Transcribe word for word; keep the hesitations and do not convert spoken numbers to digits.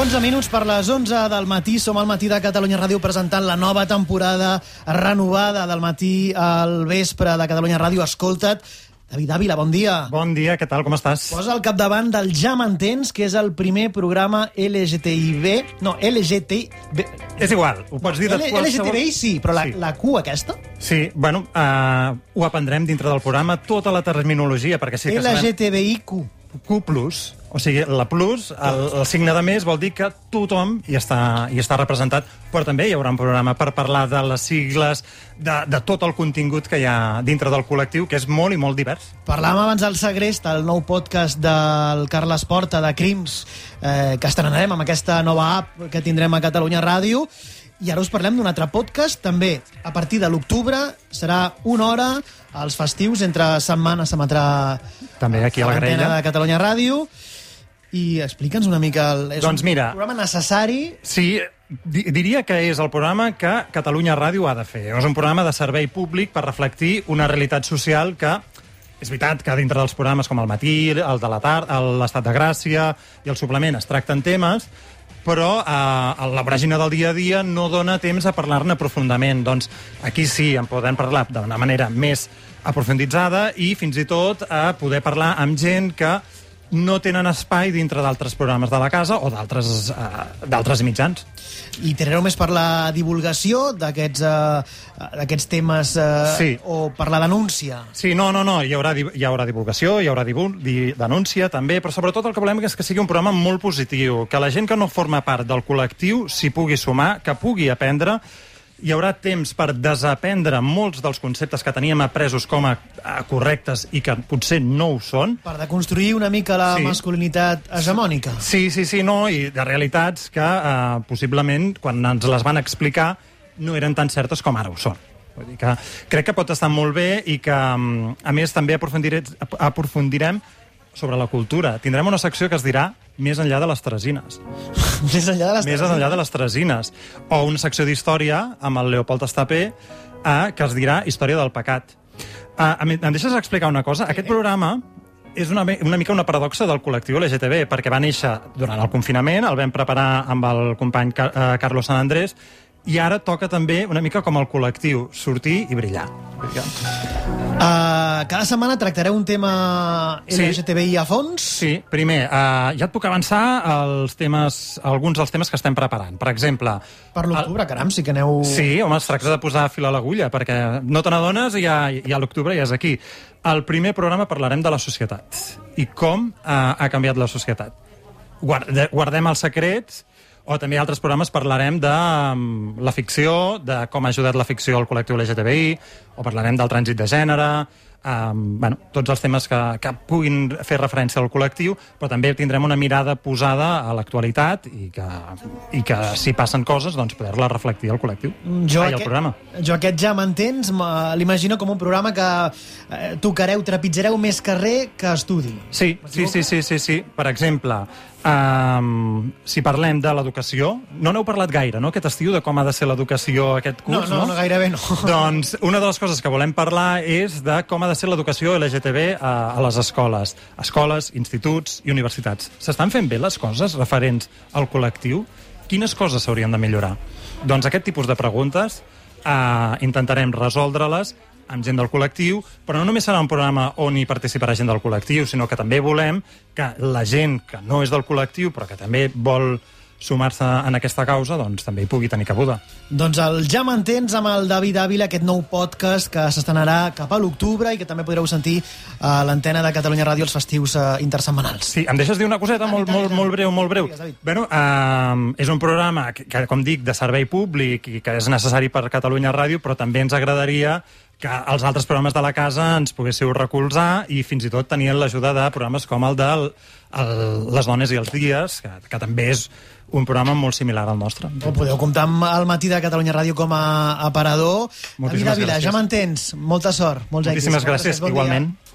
onze minuts per les onze del matí. Som al Matí de Catalunya Ràdio presentant la nova temporada renovada del Matí al vespre de Catalunya Ràdio. Escolta't, David Ávila, bon dia. Bon dia, què tal, com estàs? Posa al capdavant del Ja m'entens, que és el primer programa L G T I B... No, L G T I B... És igual, ho pots dir de qualsevol... L G T B I sí, però la, sí. la Q aquesta? Sí, bueno, uh, ho aprendrem dintre del programa, tota la terminologia, perquè sí que L G T B I Q. Q plus, o sigui, la plus, el, el signe de més vol dir que tothom hi està, hi està representat, però també hi haurà un programa per parlar de les sigles, de, de tot el contingut que hi ha dintre del col·lectiu, que és molt i molt divers. Parlàvem abans del Segrest, el nou podcast del Carles Porta, de Crims, eh, que estrenarem amb aquesta nova app que tindrem a Catalunya Ràdio. I ara us parlem d'un altre podcast, també a partir de l'octubre, serà una hora als festius, entre setmana s'emetrà també aquí a la grella de Catalunya Ràdio. I explica'ns una mica... El, és doncs mira, un programa necessari... Sí, di diria que és el programa que Catalunya Ràdio ha de fer. És un programa de servei públic per reflectir una realitat social que... És veritat que dintre dels programes com el Matí, el de la tarda, l'Estat de Gràcia i el suplement es tracten temes, però eh, la voràgine del dia a dia no dona temps a parlar-ne profundament. Doncs aquí sí, en podem parlar d'una manera més aprofunditzada i fins i tot a poder parlar amb gent que no tenen espai dintre d'altres programes de la casa o d'altres uh, d'altres mitjans. I tirareu més per la divulgació d'aquests uh, d'aquests temes uh, sí. o per la denúncia? Sí, no, no, no, hi haurà, hi haurà divulgació, hi haurà divul di denúncia també, però sobretot el que volem és que sigui un programa molt positiu, que la gent que no forma part del col·lectiu s'hi pugui sumar, que pugui aprendre. Hi haurà temps per desaprendre molts dels conceptes que teníem apresos com a, a correctes i que potser no ho són. Per deconstruir una mica la sí. masculinitat hegemònica. Sí, sí, sí, no, i de realitats que eh, possiblement, quan ens les van explicar, no eren tan certes com ara ho són. Vull dir que crec que pot estar molt bé i que, a més, també aprofundirem, aprofundirem sobre la cultura. Tindrem una secció que es dirà Més enllà de les tresines. Més enllà de les Més enllà de les tresines. O una secció d'història amb el Leopold Estapé eh, que es dirà Història del pecat. Eh, em deixes explicar una cosa? Aquest programa és una, una mica una paradoxa del col·lectiu L G T B, perquè va néixer durant el confinament, el vam preparar amb el company Car eh, Carlos Sant Andrés, i ara toca també una mica com el col·lectiu, sortir i brillar. Uh, cada setmana tractareu un tema L G T B I a fons? Sí, primer, uh, ja et puc avançar els temes, alguns dels temes que estem preparant. Per exemple... Per l'octubre, el... caram, sí que aneu... Sí, home, es tracta de posar fil a l'agulla, perquè no te n'adones i ja, ja l'octubre ja és aquí. Al primer programa parlarem de la societat i com uh, ha canviat la societat. Guarde, guardem els secrets, o també altres programes parlarem de um, la ficció, de com ha ajudat la ficció al col·lectiu L G T B I, o parlarem del trànsit de gènere, um, bueno, tots els temes que, que puguin fer referència al col·lectiu, però també tindrem una mirada posada a l'actualitat i que, i que si passen coses, doncs poder-la reflectir al col·lectiu. Jo, Ai, aquest, programa. jo aquest Ja m'entens, l'imagino com un programa que eh, tocareu, trepitjareu més carrer que estudi. Sí, sí, sí, sí, sí, sí. Per exemple... Um, si parlem de l'educació, no n'heu parlat gaire, no?, aquest estiu, de com ha de ser l'educació aquest curs, no? No, no, gairebé no. Doncs una de les coses que volem parlar és de com ha de ser l'educació L G T B a, a les escoles. Escoles, instituts i universitats. S'estan fent bé les coses referents al col·lectiu? Quines coses s'haurien de millorar? Doncs aquest tipus de preguntes uh, intentarem resoldre-les amb gent del col·lectiu, però no només serà un programa on hi participarà gent del col·lectiu, sinó que també volem que la gent que no és del col·lectiu, però que també vol sumar-se en aquesta causa, doncs també hi pugui tenir cabuda. Doncs el Ja m'entens amb el David Ávila, aquest nou podcast que s'estrenarà cap a l'octubre i que també podreu sentir a l'antena de Catalunya Ràdio els festius uh, intersetmanals. Sí, em deixes dir una coseta David, molt, David, molt, David. molt breu, molt breu. David. Bueno, uh, és un programa que, que, com dic, de servei públic i que és necessari per Catalunya Ràdio, però també ens agradaria que els altres programes de la casa ens poguéssiu recolzar i fins i tot tenien l'ajuda de programes com el de el, Les dones i els dies, que, que també és un programa molt similar al nostre. O podeu comptar amb el Matí de Catalunya Ràdio com a aparador. Moltíssimes David Ávila, gràcies. Ja m'entens. Molta sort, molts Moltíssimes èxits. gràcies, Bon igualment. Dia.